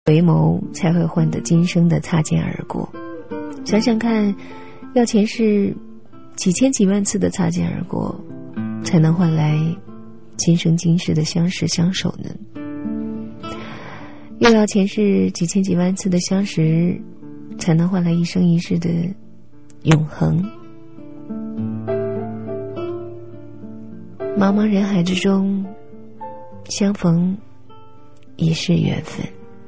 回眸才会换得今生的擦肩而过。想想看，要前世几千几万次的擦肩而过，才能换来今生今世的相识相守呢？又要前世几千几万次的相识，才能换来一生一世的永恒。茫茫人海之中，相逢已是缘分。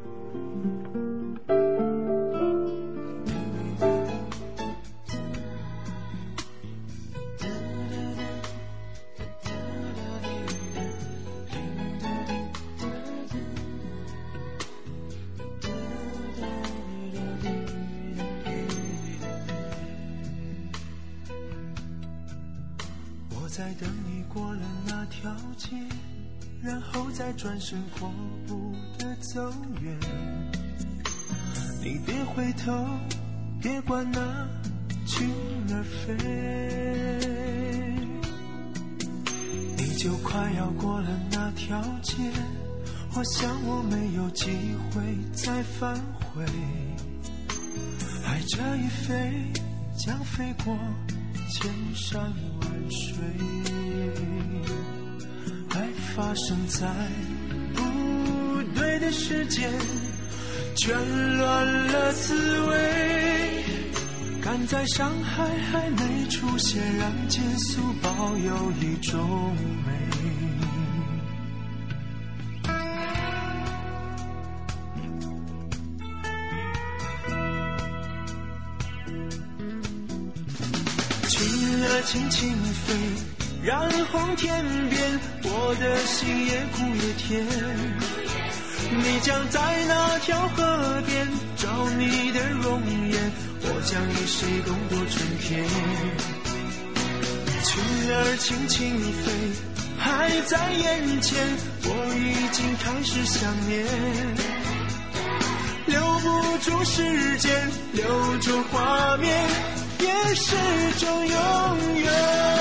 在等你过了那条街，然后再转身阔步的走远。你别回头，别管那群儿飞，你就快要过了那条街，我想我没有机会再返回。爱这一飞，将飞过千山万水，爱发生在不对的时间，圈乱了滋味，赶在伤害还没出现，让结束保有一种美。轻轻飞，让红天边，我的心也苦也甜。你将在那条河边找你的容颜，我将与谁共度春天。裙儿轻轻飞，还在眼前，我已经开始想念。留不住时间，留住画面，也是种永远。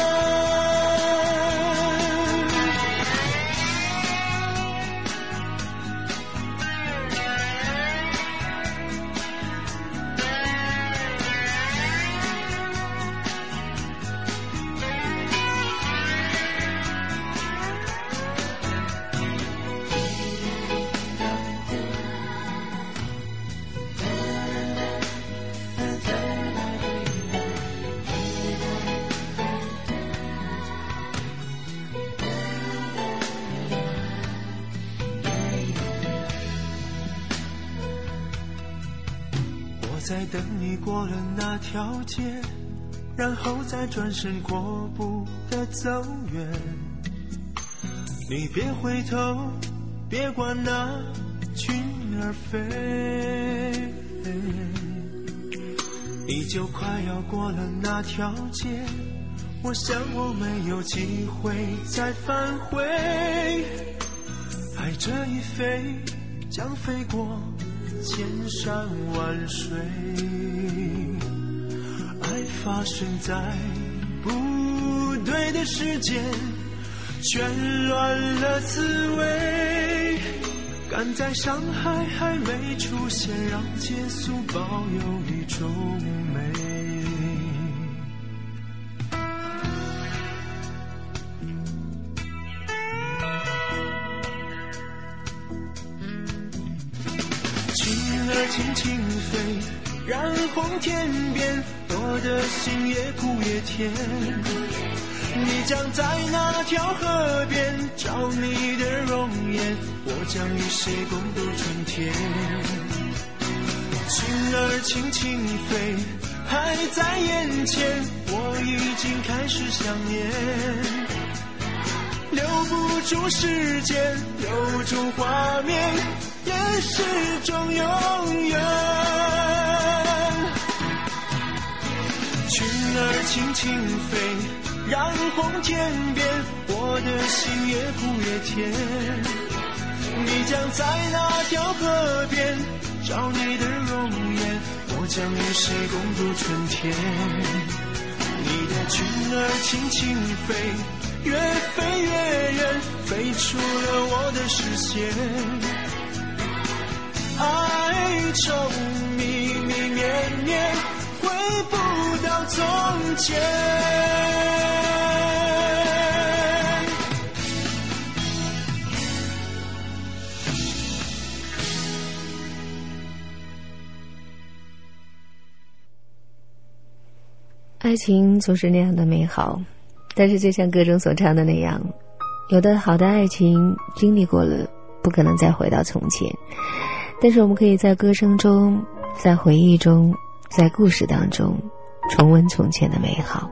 在等你过了那条街，然后再转身阔步的走远。你别回头，别管那群儿飞，你就快要过了那条街，我想我没有机会再返回。爱这一飞，将飞过千山万水，爱发生在不对的时间，圈乱了滋味，赶在伤害还没出现，让结束保有一种美。轻轻飞，让红天边，我的心也苦也甜。你将在那条河边找你的容颜，我将与谁共度春天。裙儿轻轻飞，还在眼前，我已经开始想念。留不住时间，留住画面，也是种永远。裙儿轻轻飞，让红天边，我的心也苦也甜。你将在那条河边找你的容颜，我将与谁共度春天。你的裙儿轻轻飞，越飞越远，飞出了我的视线。 哀愁迷迷绵绵，回不到从前。 爱情总是那样的美好，但是就像歌中所唱的那样，有的好的爱情经历过了，不可能再回到从前，但是我们可以在歌声中，在回忆中，在故事当中重温从前的美好。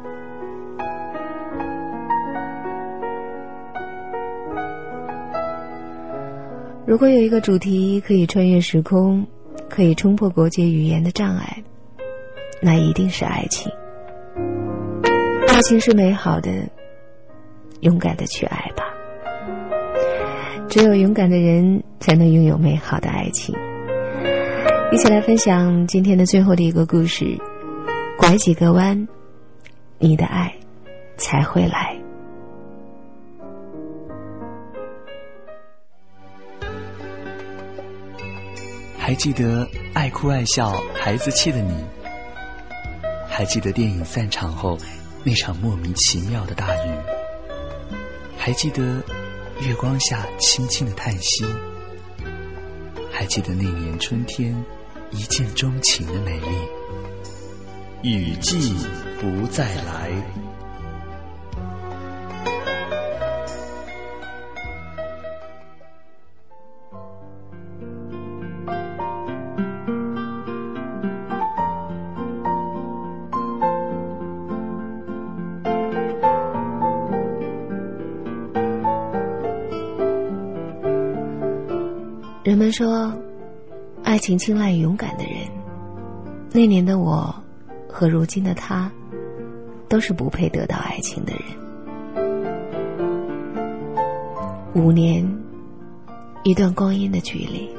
如果有一个主题可以穿越时空，可以冲破国界语言的障碍，那一定是爱情。爱情是美好的，勇敢的去爱吧。只有勇敢的人才能拥有美好的爱情。一起来分享今天的最后的一个故事，拐几个弯，你的爱才会来。 还记得爱哭爱笑孩子气的你，还记得电影散场后那场莫名其妙的大雨，还记得月光下轻轻的叹息，还记得那年春天一见钟情的美丽。雨季不再来。 人们说，爱情青睐勇敢的人。那年的我和如今的他，都是不配得到爱情的人。5年，一段光阴的距离。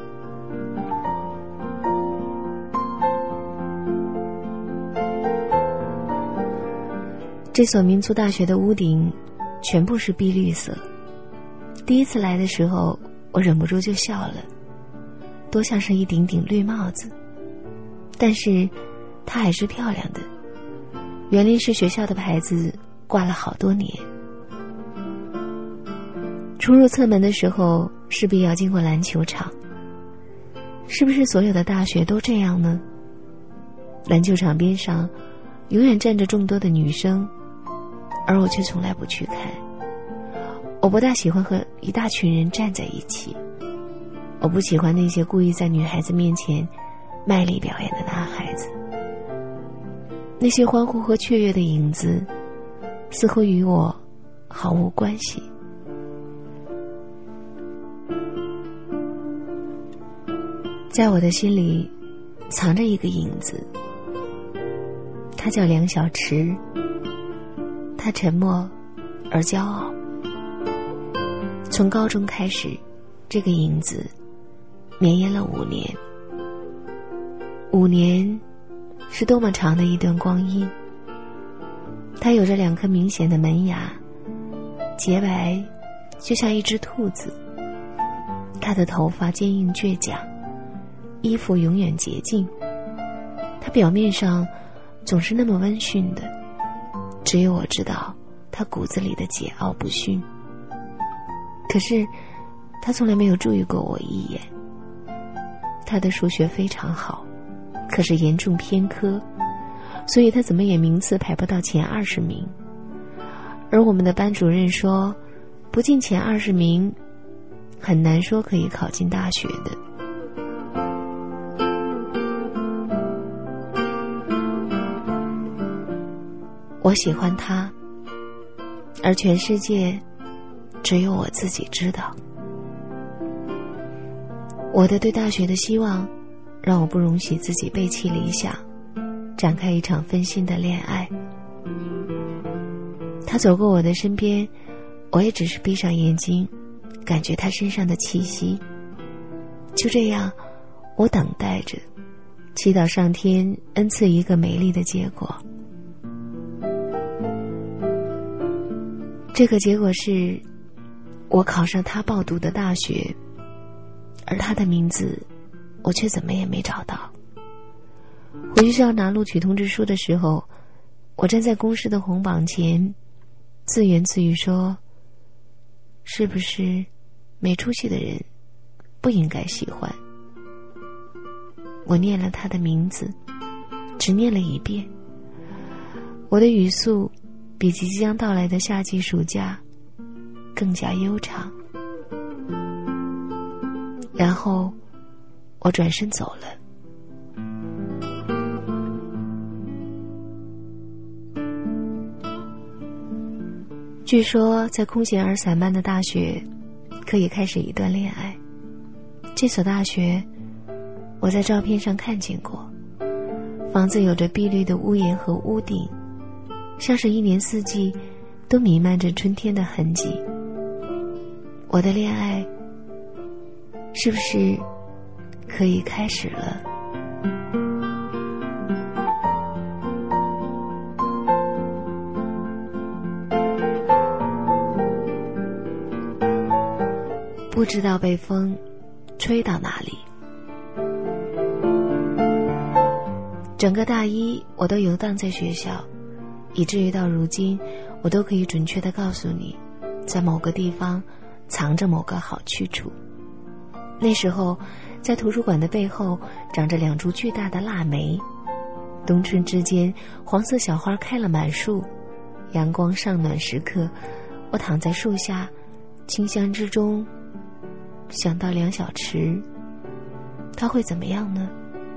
这所民族大学的屋顶全部是碧绿色。第一次来的时候，我忍不住就笑了，多像是一顶顶绿帽子。但是它还是漂亮的，园林是学校的牌子，挂了好多年。出入侧门的时候势必要经过篮球场，是不是所有的大学都这样呢？篮球场边上永远站着众多的女生，而我却从来不去看。我不大喜欢和一大群人站在一起，我不喜欢那些故意在女孩子面前卖力表演的男孩子。那些欢呼和雀跃的影子似乎与我毫无关系。在我的心里藏着一个影子，他叫梁小池。他沉默而骄傲。从高中开始，这个影子绵延了5年。5年是多么长的一段光阴。他有着2颗明显的门牙，洁白就像一只兔子。他的头发坚硬倔强，衣服永远洁净。他表面上总是那么温驯的，只有我知道他骨子里的桀骜不驯。可是他从来没有注意过我一眼。他的数学非常好，可是严重偏科，所以他怎么也名次排不到前20名。而我们的班主任说，不进前20名很难说可以考进大学的。我喜欢他，而全世界只有我自己知道。我的对大学的希望让我不容许自己背弃理想，展开一场分心的恋爱。他走过我的身边，我也只是闭上眼睛，感觉他身上的气息。就这样，我等待着，祈祷上天恩赐一个美丽的结果。这个结果是，我考上他报读的大学，而他的名字我却怎么也没找到。回学校拿录取通知书的时候，我站在公司的红榜前，自言自语说，是不是没出息的人不应该喜欢。我念了他的名字，只念了一遍，我的语速比即将到来的夏季暑假更加悠长。然后我转身走了。据说在空闲而散漫的大学可以开始一段恋爱。这所大学我在照片上看见过，房子有着碧绿的屋檐和屋顶，像是一年四季都弥漫着春天的痕迹。我的恋爱是不是可以开始了？不知道被风吹到哪里。整个大一我都游荡在学校，以至于到如今我都可以准确地告诉你，在某个地方藏着某个好去处。那时候在图书馆的背后长着2株巨大的腊梅，冬春之间黄色小花开了满树，阳光尚暖时刻，我躺在树下，清香之中想到梁小池，他会怎么样呢？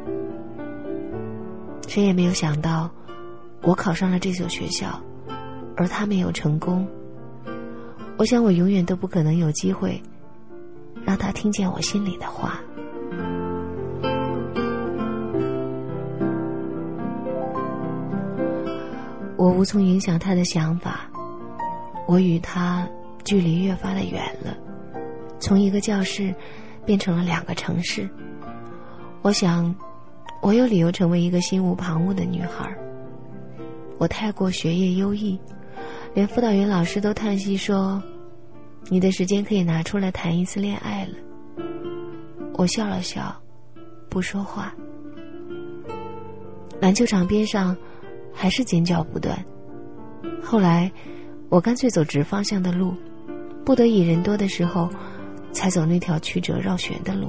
谁也没有想到，我考上了这所学校，而他没有成功。我想我永远都不可能有机会让他听见我心里的话。我无从影响他的想法，我与他距离越发的远了，从一个教室变成了2个城市。我想我有理由成为一个心无旁骛的女孩。我太过学业优异，连辅导员老师都叹息说，你的时间可以拿出来谈一次恋爱了。我笑了笑，不说话。篮球场边上还是尖叫不断。后来我干脆走直方向的路，不得已人多的时候才走那条曲折绕旋的路。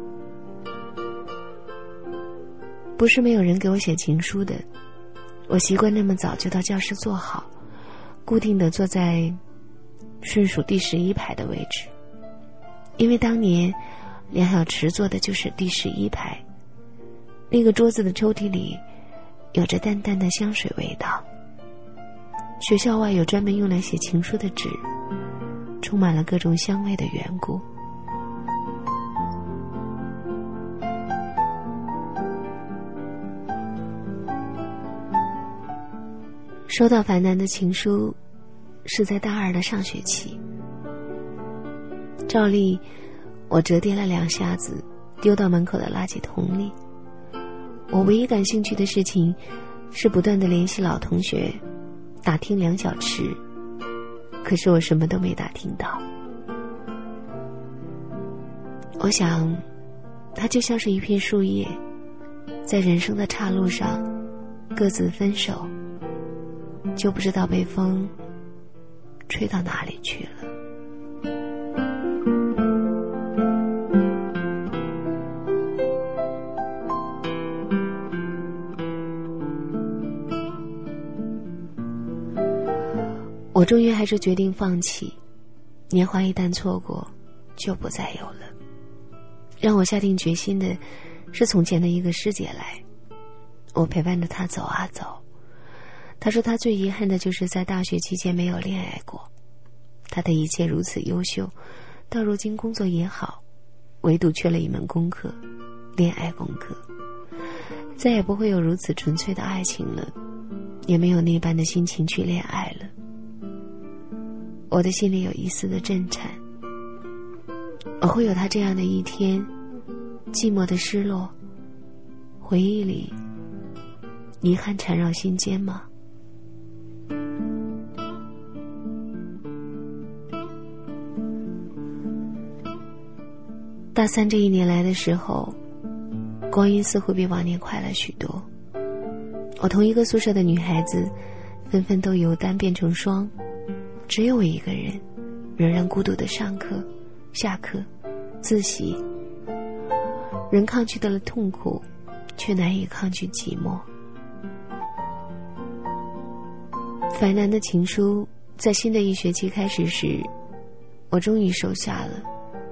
不是没有人给我写情书的，我习惯那么早就到教室坐好，固定地坐在顺数第11排的位置，因为当年梁小池坐的就是第11排。那个桌子的抽屉里有着淡淡的香水味道。学校外有专门用来写情书的纸，充满了各种香味的缘故。收到樊南的情书是在大2的上学期。照例我折叠了2下子丢到门口的垃圾桶里。我唯一感兴趣的事情是不断地联系老同学，打听梁小池，可是我什么都没打听到。我想它就像是一片树叶，在人生的岔路上各自分手，就不知道被风吹到哪里去了。我终于还是决定放弃，年华一旦错过就不再有了。让我下定决心的是从前的一个师姐来，我陪伴着她走啊走。她说她最遗憾的就是在大学期间没有恋爱过，她的一切如此优秀，到如今工作也好，唯独缺了一门功课，恋爱功课。再也不会有如此纯粹的爱情了，也没有那般的心情去恋爱了。我的心里有一丝的震颤，我会有他这样的一天，寂寞的失落，回忆里遗憾缠绕心间吗？大3这1年来的时候， 光阴似乎比往年快了许多。我同一个宿舍的女孩子纷纷都由单变成双，只有我一个人仍然孤独地上课、下课、自习。人抗拒的了痛苦，却难以抗拒寂寞。樊南的情书在新的一学期开始时，我终于收下了。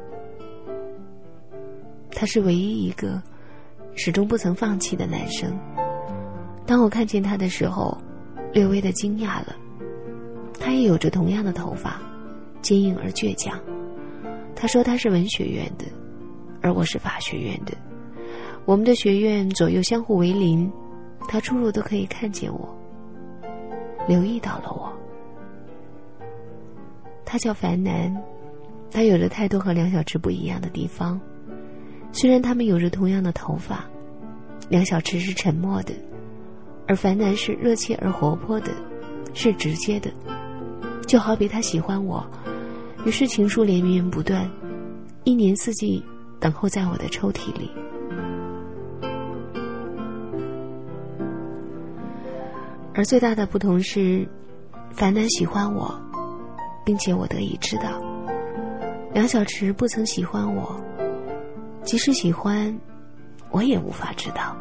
他是唯一一个始终不曾放弃的男生。当我看见他的时候，略微的惊讶了。他也有着同样的头发，坚硬而倔强。他说他是文学院的，而我是法学院的。我们的学院左右相互为邻，他出入都可以看见我，留意到了我。他叫樊南，他有着太多和梁小池不一样的地方。虽然他们有着同样的头发，梁小池是沉默的，而樊南是热切而活泼的，是直接的。就好比他喜欢我，于是情书连绵不断，一年四季等候在我的抽屉里。而最大的不同是，樊南喜欢我，并且我得以知道。梁小池不曾喜欢我，即使喜欢，我也无法知道。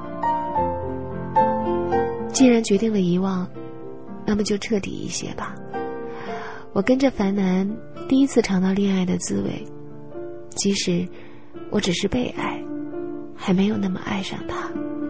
既然决定了遗忘，那么就彻底一些吧。我跟着樊南第一次尝到恋爱的滋味，即使我只是被爱，还没有那么爱上他。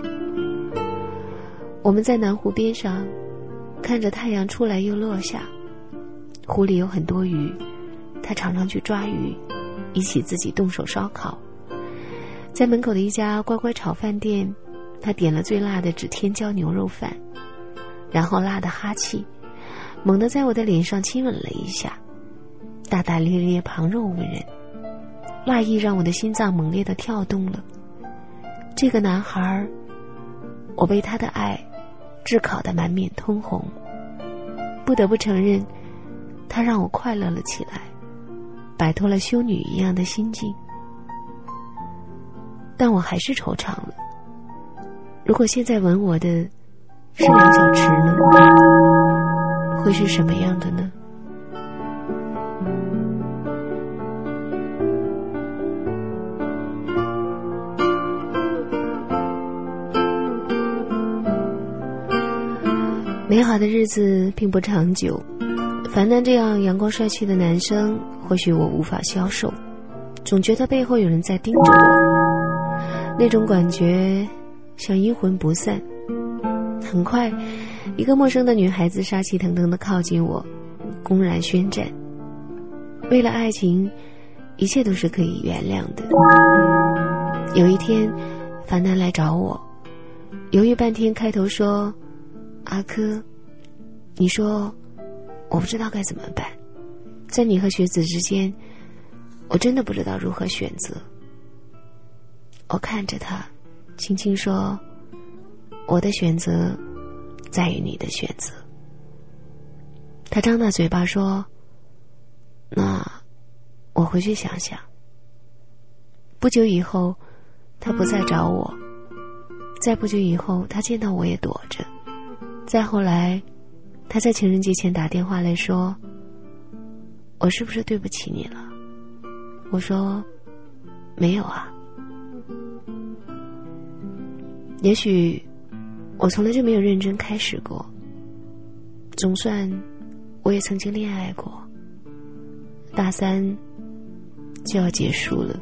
我们在南湖边上，看着太阳出来又落下，湖里有很多鱼，他常常去抓鱼，一起自己动手烧烤。在门口的一家乖乖炒饭店，他点了最辣的指天椒牛肉饭，然后辣得哈气，猛地在我的脸上亲吻了一下，大大咧咧，旁若无人。辣意让我的心脏猛烈地跳动了。这个男孩，我被他的爱炙烤得满面通红。不得不承认，他让我快乐了起来，摆脱了修女一样的心境。但我还是惆怅了。如果现在吻我的是梁小池呢？会是什么样的呢？美好的日子并不长久，樊南这样阳光帅气的男生，或许我无法消受，总觉得背后有人在盯着我，那种感觉像阴魂不散。很快，一个陌生的女孩子杀气腾腾地靠近我，公然宣战。为了爱情，一切都是可以原谅的。有一天，樊南来找我，犹豫半天，开头说：“阿珂，你说我不知道该怎么办，在你和学子之间，我真的不知道如何选择。”我看着他，轻轻说：“我的选择在于你的选择。”他张大嘴巴说：“那我回去想想。”不久以后，他不再找我，再不久以后，他见到我也躲着。再后来，他在情人节前打电话来说：“我是不是对不起你了？”我说：“没有啊。”也许我从来就没有认真开始过，总算我也曾经恋爱过。大三就要结束了。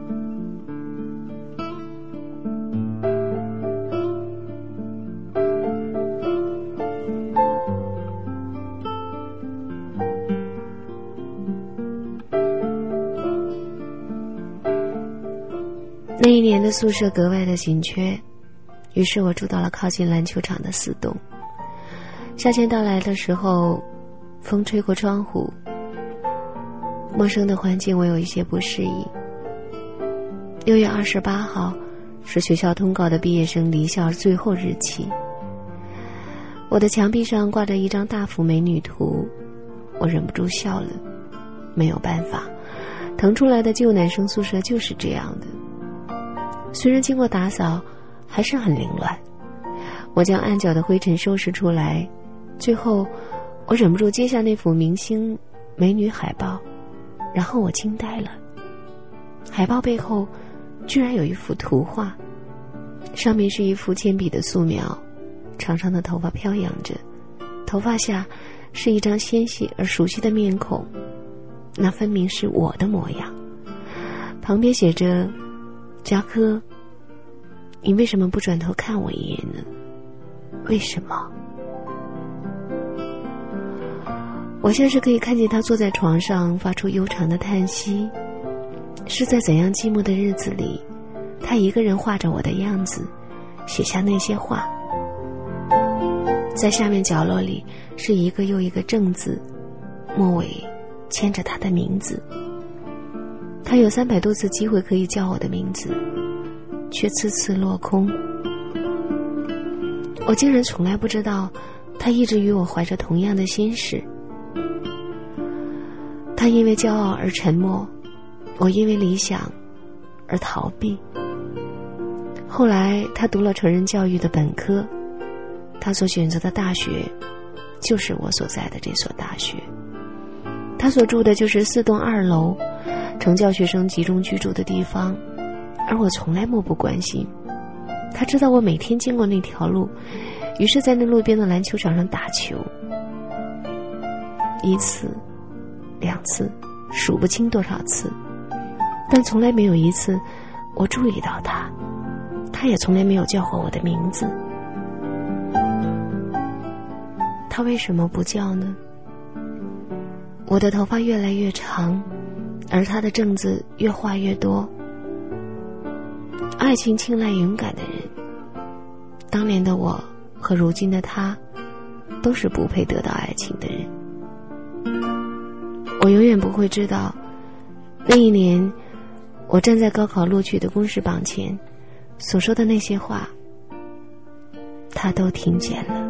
那一年的宿舍格外的紧缺，于是我住到了靠近篮球场的4栋。夏天到来的时候，风吹过窗户，陌生的环境我有一些不适应。6月28号是学校通告的毕业生离校最后日期。我的墙壁上挂着一张大幅美女图，我忍不住笑了。没有办法，腾出来的旧男生宿舍就是这样的。 虽然经过打扫还是很凌乱。我将暗角的灰尘收拾出来，最后我忍不住揭下那幅明星美女海报，然后我惊呆了。海报背后居然有一幅图画，上面是一幅铅笔的素描，长长的头发飘扬着，头发下是一张纤细而熟悉的面孔，那分明是我的模样。旁边写着：扎克，你为什么不转头看我一眼呢？为什么？我像是可以看见他坐在床上发出悠长的叹息，是在怎样寂寞的日子里，他一个人画着我的样子，写下那些话。在下面角落里是一个又一个正字，末尾牵着他的名字。他有300多次机会可以叫我的名字，却次次落空。我竟然从来不知道他一直与我怀着同样的心事。他因为骄傲而沉默，我因为理想而逃避。后来他读了成人教育的本科，他所选择的大学就是我所在的这所大学，他所住的就是4栋2楼成教学生集中居住的地方，而我从来漠不关心。他知道我每天经过那条路，于是在那路边的篮球场上打球。1次2次数不清多少次，但从来没有一次我注意到他，他也从来没有叫过我的名字。他为什么不叫呢？我的头发越来越长，而他的正字越画越多。爱情青睐勇敢的人，当年的我和如今的他都是不配得到爱情的人。我永远不会知道，那一年我站在高考录取的公示榜前所说的那些话，他都听见了。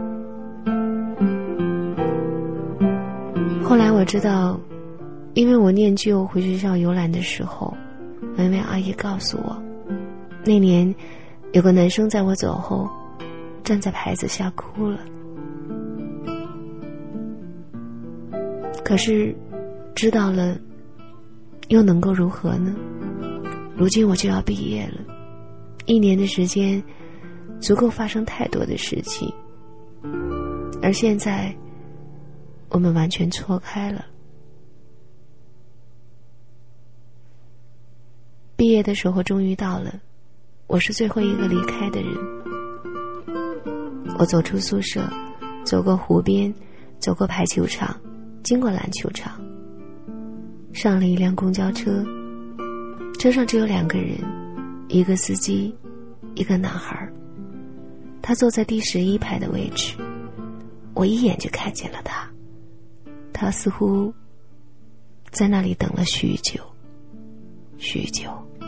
后来我知道，因为我念旧回学校游览的时候，文文阿姨告诉我，那年有个男生在我走后站在牌子下哭了。可是知道了又能够如何呢？如今我就要毕业了，1年的时间足够发生太多的事情，而现在我们完全错开了。毕业的时候终于到了，我是最后一个离开的人。我走出宿舍，走过湖边，走过排球场，经过篮球场，上了一辆公交车，车上只有2个人，一个司机，一个男孩。他坐在第11排的位置，我一眼就看见了他。他似乎在那里等了许久许久。